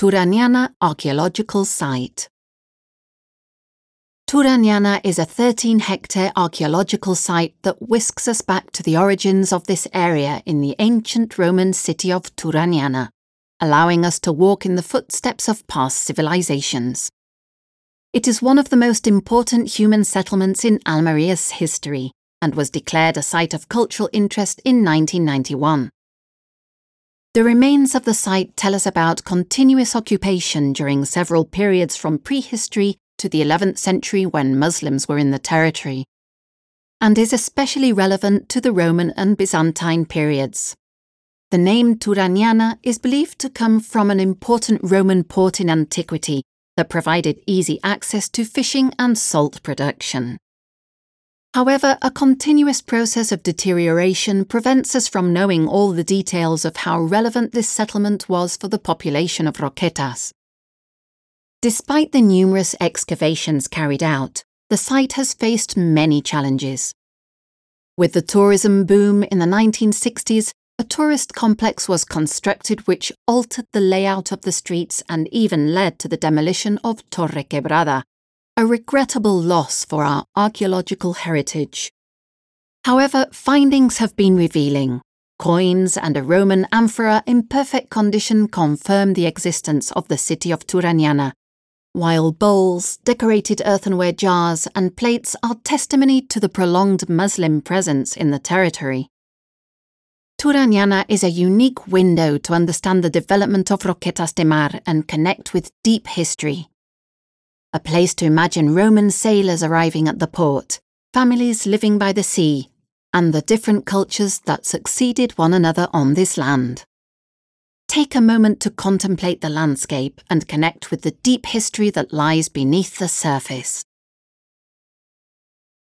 Turaniana Archaeological Site. Turaniana is a 13-hectare archaeological site that whisks us back to the origins of this area in the ancient Roman city of Turaniana, allowing us to walk in the footsteps of past civilizations. It is one of the most important human settlements in Almeria's history and was declared a site of cultural interest in 1991. The remains of the site tell us about continuous occupation during several periods from prehistory to the 11th century when Muslims were in the territory, and is especially relevant to the Roman and Byzantine periods. The name Turaniana is believed to come from an important Roman port in antiquity that provided easy access to fishing and salt production. However, a continuous process of deterioration prevents us from knowing all the details of how relevant this settlement was for the population of Roquetas. Despite the numerous excavations carried out, the site has faced many challenges. With the tourism boom in the 1960s, a tourist complex was constructed which altered the layout of the streets and even led to the demolition of Torre Quebrada, a regrettable loss for our archaeological heritage. However, findings have been revealing. Coins and a Roman amphora in perfect condition confirm the existence of the city of Turaniana, while bowls, decorated earthenware jars and plates are testimony to the prolonged Muslim presence in the territory. Turaniana is a unique window to understand the development of Roquetas de Mar and connect with deep history. A place to imagine Roman sailors arriving at the port, families living by the sea, and the different cultures that succeeded one another on this land. Take a moment to contemplate the landscape and connect with the deep history that lies beneath the surface.